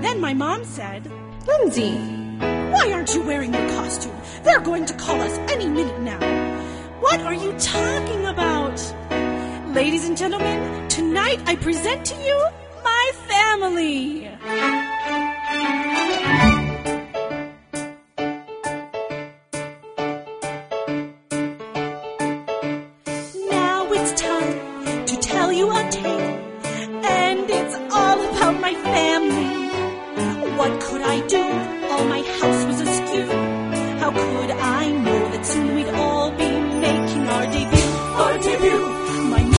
Then my mom said, Lindsay, why aren't you wearing your costume? They're going to call us any minute now. What are you talking about? Ladies and gentlemen, tonight I present to you my family.